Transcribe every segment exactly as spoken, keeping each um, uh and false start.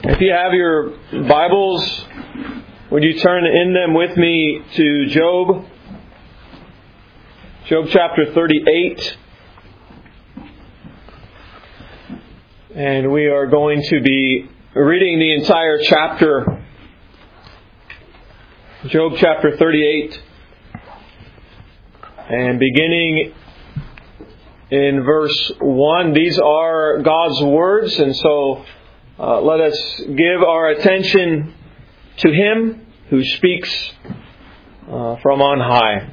If you have your Bibles, would you turn in them with me to Job? Job chapter thirty-eight. And we are going to be reading the entire chapter. Job chapter thirty-eight. And beginning in verse one. These are God's words, and so uh, let us give our attention to Him who speaks uh, from on high.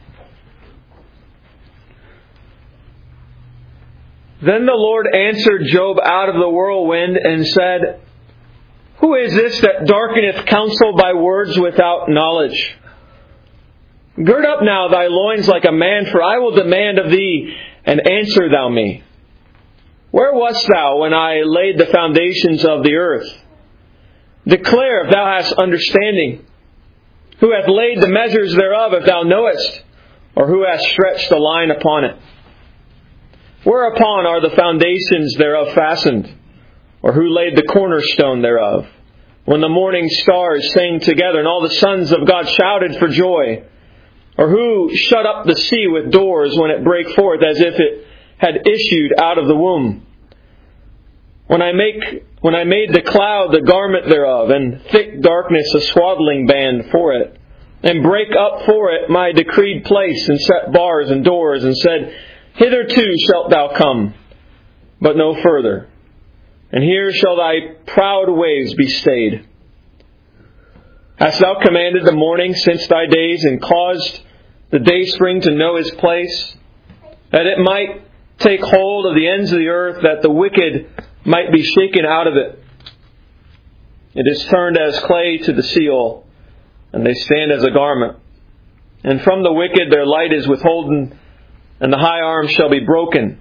Then the Lord answered Job out of the whirlwind and said, Who is this that darkeneth counsel by words without knowledge? Gird up now thy loins like a man, for I will demand of thee, and answer thou me. Where wast thou when I laid the foundations of the earth? Declare if thou hast understanding. Who hath laid the measures thereof, if thou knowest? Or who hath stretched the line upon it? Whereupon are the foundations thereof fastened? Or who laid the cornerstone thereof? When the morning stars sang together, and all the sons of God shouted for joy? Or who shut up the sea with doors when it brake forth, as if it had issued out of the womb? When I make when I made the cloud the garment thereof, and thick darkness a swaddling band for it, and brake up for it my decreed place, and set bars and doors, and said, Hitherto shalt thou come, but no further. And here shall thy proud waves be stayed. Hast thou commanded the morning since thy days, and caused the dayspring to know his place, that it might take hold of the ends of the earth, that the wicked might be shaken out of it? It is turned as clay to the seal, and they stand as a garment. And from the wicked their light is withholden, and the high arm shall be broken.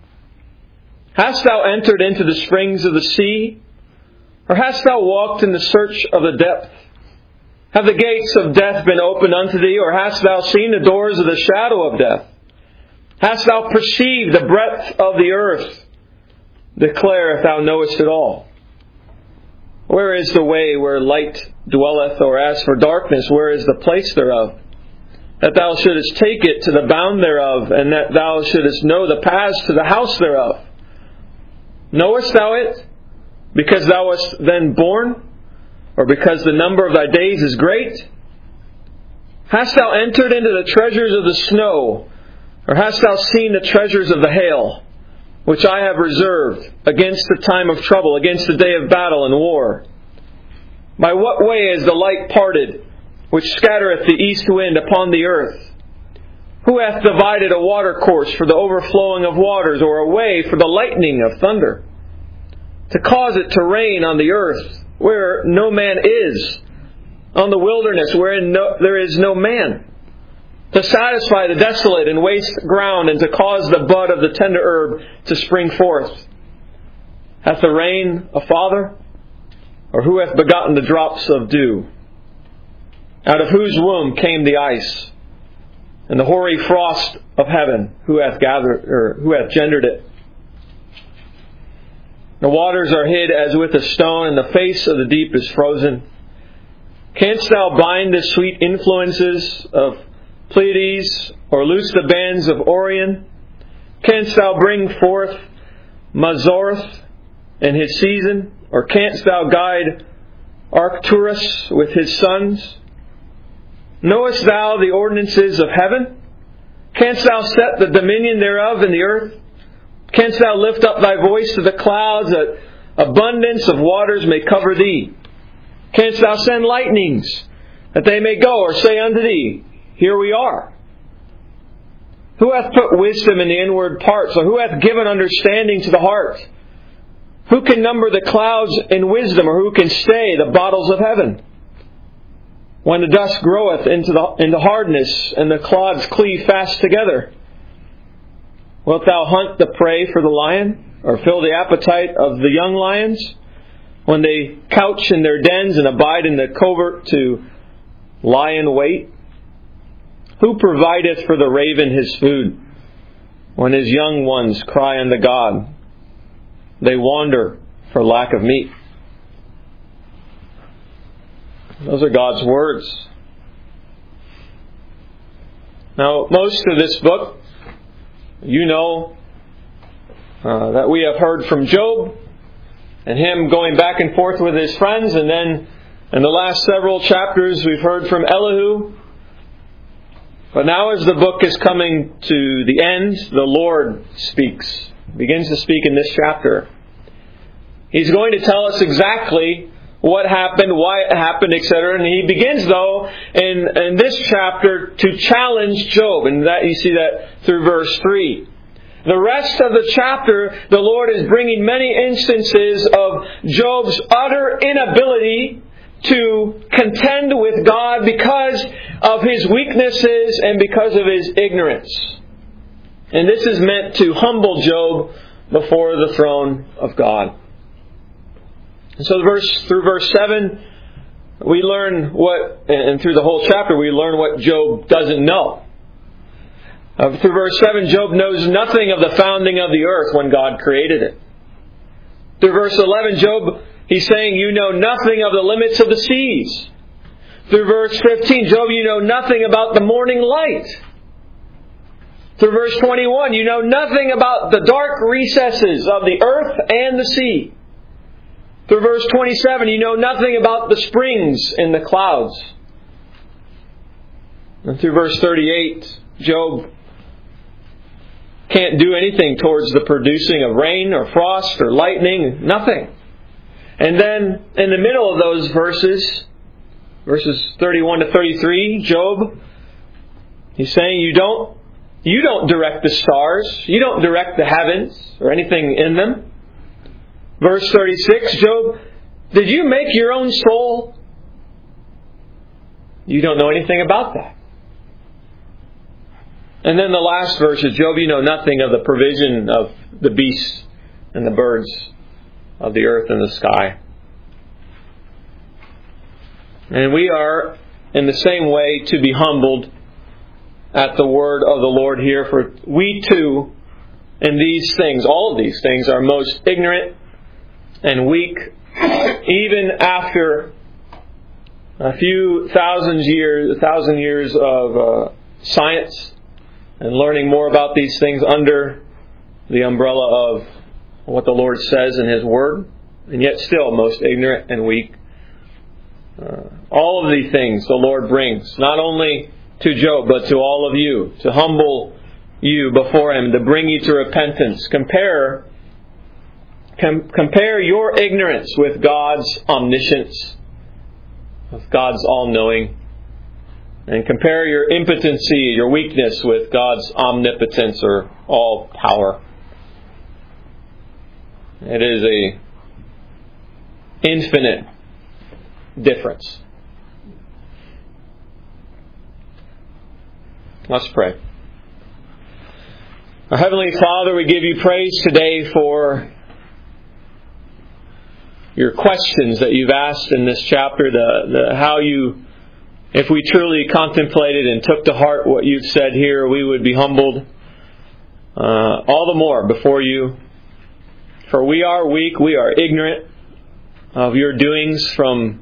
Hast thou entered into the springs of the sea? Or hast thou walked in the search of the depth? Have the gates of death been opened unto thee? Or hast thou seen the doors of the shadow of death? Hast thou perceived the breadth of the earth? Declare if thou knowest it all. Where is the way where light dwelleth? Or as for darkness, where is the place thereof? That thou shouldest take it to the bound thereof, and that thou shouldest know the paths to the house thereof. Knowest thou it, because thou wast then born? Or because the number of thy days is great? Hast thou entered into the treasures of the snow? Or hast thou seen the treasures of the hail, which I have reserved against the time of trouble, against the day of battle and war? By what way is the light parted, which scattereth the east wind upon the earth? Who hath divided a watercourse for the overflowing of waters, or a way for the lightning of thunder? To cause it to rain on the earth, where no man is, on the wilderness wherein no, there is no man, to satisfy the desolate and waste ground, and to cause the bud of the tender herb to spring forth. Hath the rain a father? Or who hath begotten the drops of dew? Out of whose womb came the ice, and the hoary frost of heaven? Who hath gathered, or who hath gendered it? The waters are hid as with a stone, and the face of the deep is frozen. Canst thou bind the sweet influences of Pleiades, or loose the bands of Orion? Canst thou bring forth Mazorth in his season? Or canst thou guide Arcturus with his sons? Knowest thou the ordinances of heaven? Canst thou set the dominion thereof in the earth? Canst thou lift up thy voice to the clouds, that abundance of waters may cover thee? Canst thou send lightnings, that they may go, or say unto thee, Here we are? Who hath put wisdom in the inward parts, or who hath given understanding to the heart? Who can number the clouds in wisdom, or who can stay the bottles of heaven? When the dust groweth into, the, into hardness, and the clods cleave fast together, wilt thou hunt the prey for the lion, or fill the appetite of the young lions, when they couch in their dens and abide in the covert to lie in wait? Who provideth for the raven his food, when his young ones cry unto God? They wander for lack of meat. Those are God's words. Now, most of this book, you know uh, that we have heard from Job and him going back and forth with his friends, and then in the last several chapters we've heard from Elihu. But now as the book is coming to the end, the Lord speaks, begins to speak in this chapter. He's going to tell us exactly what happened, why it happened, et cetera. And he begins, though, in, in this chapter to challenge Job. And that you see that through verse three. The rest of the chapter, the Lord is bringing many instances of Job's utter inability to contend with God because of his weaknesses and because of his ignorance. And this is meant to humble Job before the throne of God. And so verse, through verse seven, we learn what, and through the whole chapter, we learn what Job doesn't know. Uh, through verse seven, Job knows nothing of the founding of the earth when God created it. Through verse eleven, Job, he's saying, you know nothing of the limits of the seas. Through verse fifteen, Job, you know nothing about the morning light. Through verse twenty-one, you know nothing about the dark recesses of the earth and the sea. Through verse twenty-seven, you know nothing about the springs in the clouds. And through verse thirty-eight, Job can't do anything towards the producing of rain or frost or lightning, nothing. And then in the middle of those verses, verses thirty-one to thirty-three, Job, he's saying you don't, you don't direct the stars, you don't direct the heavens or anything in them. Verse thirty-six, Job, did you make your own soul? You don't know anything about that. And then the last verse is, Job, you know nothing of the provision of the beasts and the birds of the earth and the sky. And we are, in the same way, to be humbled at the word of the Lord here. For we too, in these things, all of these things, are most ignorant and weak, even after a few thousand years, a thousand years of uh, science and learning more about these things under the umbrella of what the Lord says in His Word, and yet still most ignorant and weak. Uh, all of these things the Lord brings, not only to Job, but to all of you, to humble you before Him, to bring you to repentance. Compare, com- compare your ignorance with God's omniscience, with God's all-knowing. And compare your impotency, your weakness, with God's omnipotence or all power. It is a infinite difference. Let's pray. Our Heavenly Father, we give you praise today for your questions that you've asked in this chapter, the, the how you, if we truly contemplated and took to heart what you've said here, we would be humbled uh, all the more before you. For we are weak, we are ignorant of your doings from,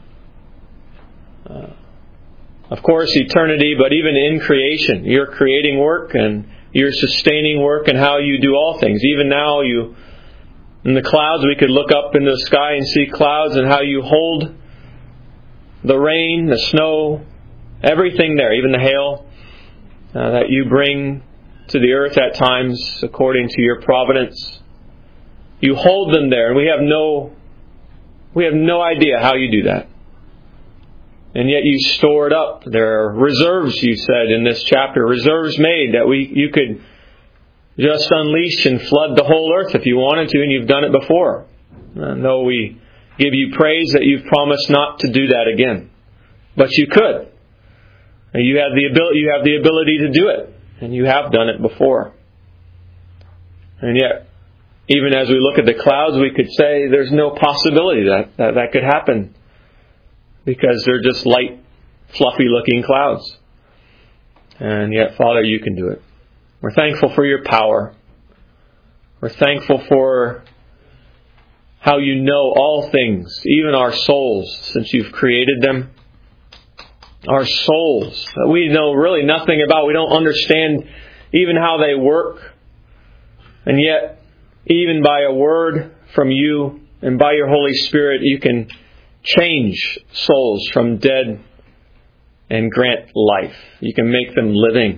uh, of course, eternity, but even in creation, your creating work and your sustaining work and how you do all things. Even now, you in the clouds, we could look up into the sky and see clouds and how you hold the rain, the snow, everything there, even the hail uh, that you bring to the earth at times according to your providence. You hold them there, and we have no we have no idea how you do that. And yet you store it up. There are reserves, you said in this chapter, reserves made that we you could just unleash and flood the whole earth if you wanted to, and you've done it before. Uh, no, we give you praise that you've promised not to do that again. But you could. And you have the ability you have the ability to do it. And you have done it before. And yet, even as we look at the clouds, we could say there's no possibility that that, that could happen. Because they're just light, fluffy looking clouds. And yet, Father, you can do it. We're thankful for your power. We're thankful for how you know all things, even our souls, since you've created them. Our souls that we know really nothing about. We don't understand even how they work. And yet, even by a word from you and by your Holy Spirit, you can change souls from dead and grant life. You can make them living.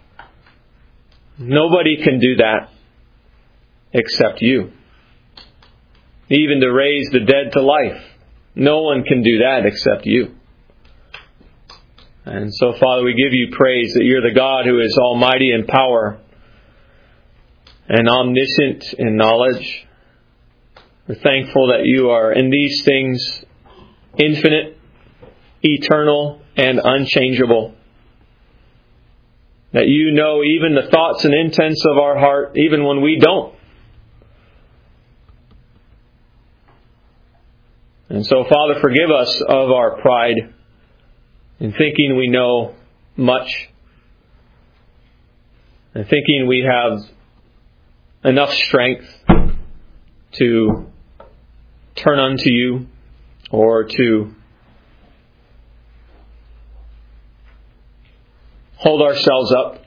Nobody can do that except you. Even to raise the dead to life. No one can do that except you. And so, Father, we give you praise that you're the God who is almighty in power and omniscient in knowledge. We're thankful that you are in these things infinite, eternal, and unchangeable. That you know even the thoughts and intents of our heart, even when we don't. And so, Father, forgive us of our pride in thinking we know much, and thinking we have enough strength to turn unto you or to hold ourselves up.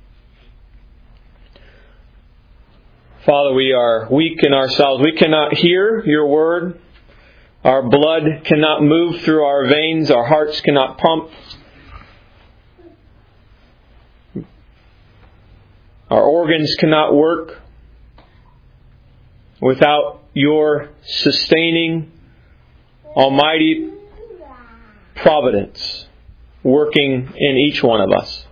Father, we are weak in ourselves. We cannot hear your word. Our blood cannot move through our veins. Our hearts cannot pump. Our organs cannot work without your sustaining, almighty providence working in each one of us.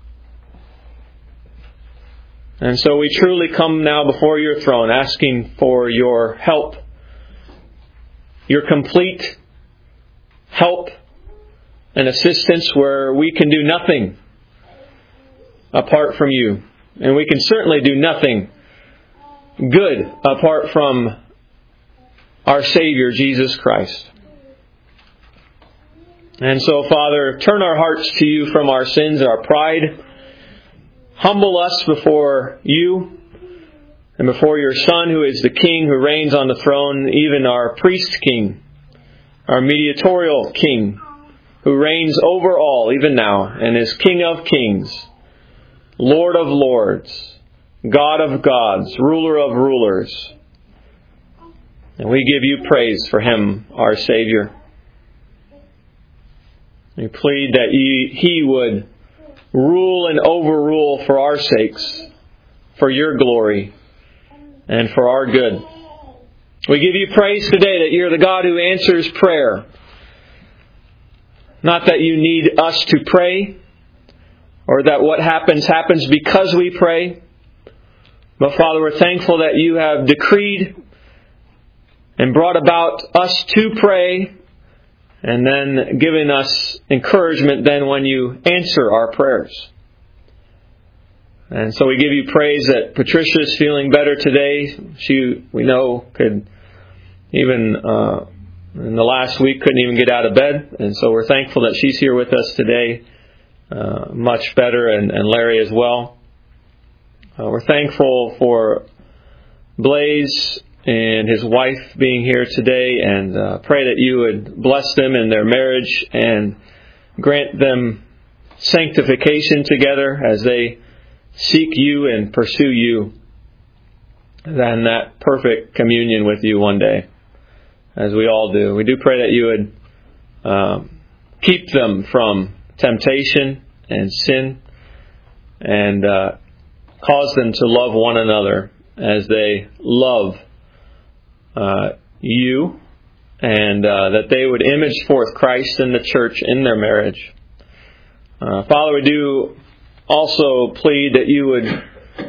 And so we truly come now before your throne asking for your help, your complete help and assistance where we can do nothing apart from you. And we can certainly do nothing good apart from our Savior, Jesus Christ. And so, Father, turn our hearts to you from our sins, our pride. Humble us before you and before your Son, who is the King, who reigns on the throne, even our priest king, our mediatorial king, who reigns over all even now, and is King of kings, Lord of lords, God of gods, ruler of rulers. And we give you praise for him, our Savior. We plead that he would rule and overrule for our sakes, for your glory, and for our good. We give you praise today that you're the God who answers prayer. Not that you need us to pray, or that what happens happens because we pray. But Father, we're thankful that you have decreed and brought about us to pray, and then given us encouragement then when you answer our prayers. And so we give you praise that Patricia's feeling better today. She, we know, could even uh, in the last week couldn't even get out of bed. And so we're thankful that she's here with us today, uh, much better, and, and Larry as well. Uh, we're thankful for Blaze and his wife being here today, and uh, pray that you would bless them in their marriage and grant them sanctification together as they seek you and pursue you, and that perfect communion with you one day, as we all do. We do pray that you would um, keep them from temptation and sin, and uh, cause them to love one another as they love uh, you, and uh, that they would image forth Christ in the church in their marriage. Uh, Father, we do also plead that you would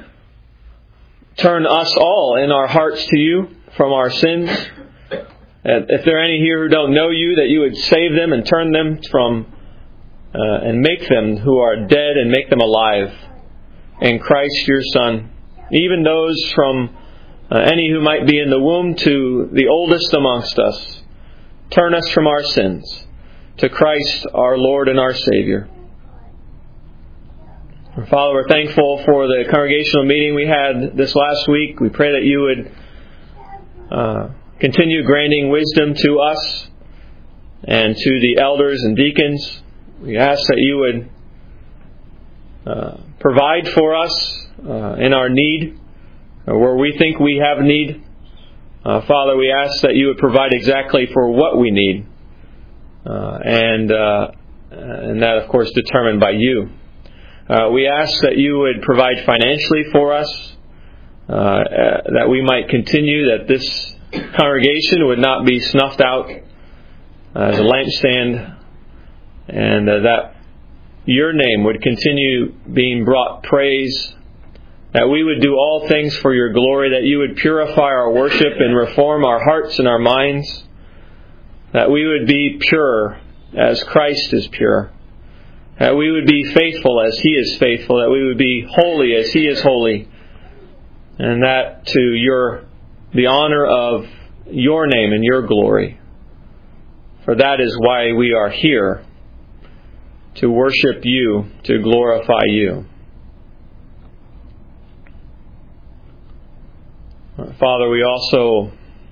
turn us all in our hearts to you from our sins. If there are any here who don't know you, that you would save them and turn them from uh, and make them who are dead and make them alive in Christ your Son. Even those from uh, any who might be in the womb to the oldest amongst us. Turn us from our sins to Christ our Lord and our Savior. Father, we're thankful for the congregational meeting we had this last week. We pray that you would uh, continue granting wisdom to us and to the elders and deacons. We ask that you would uh, provide for us uh, in our need, or where we think we have need. Uh, Father, we ask that you would provide exactly for what we need. Uh, and uh, and that, of course, determined by you. Uh, we ask that you would provide financially for us, uh, that we might continue, that this congregation would not be snuffed out as a lampstand, and uh, that your name would continue being brought praise, that we would do all things for your glory, that you would purify our worship and reform our hearts and our minds, that we would be pure as Christ is pure, that we would be faithful as He is faithful, that we would be holy as He is holy, and that to your the honor of your name and your glory. For that is why we are here, to worship you, to glorify you. Father, we also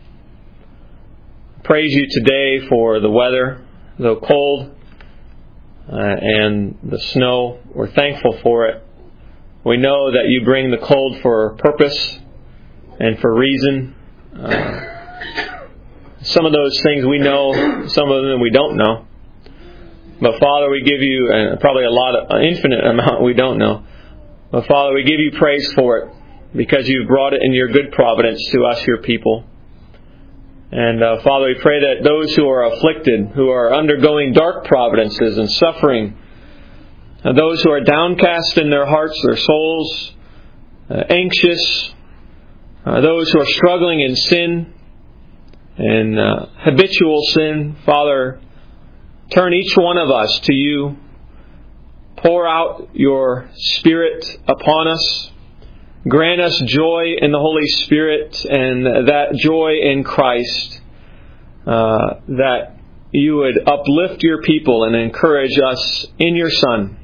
praise you today for the weather, though cold, uh, and the snow. We're thankful for it. We know that you bring the cold for purpose and for reason. Uh, some of those things we know, some of them we don't know. But Father, we give you, and probably a lot of, an infinite amount we don't know. But Father, we give you praise for it, because you've brought it in your good providence to us, your people. And uh, Father, we pray that those who are afflicted, who are undergoing dark providences and suffering, and those who are downcast in their hearts, their souls, uh, anxious, uh, those who are struggling in sin and uh, habitual sin, Father, turn each one of us to you. Pour out your Spirit upon us. Grant us joy in the Holy Spirit, and that joy in Christ, uh, that you would uplift your people and encourage us in your Son.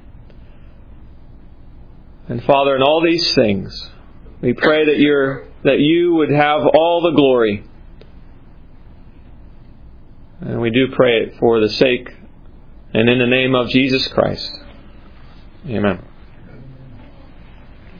And Father, in all these things, we pray that you're, that you would have all the glory. And we do pray it for the sake and in the name of Jesus Christ. Amen.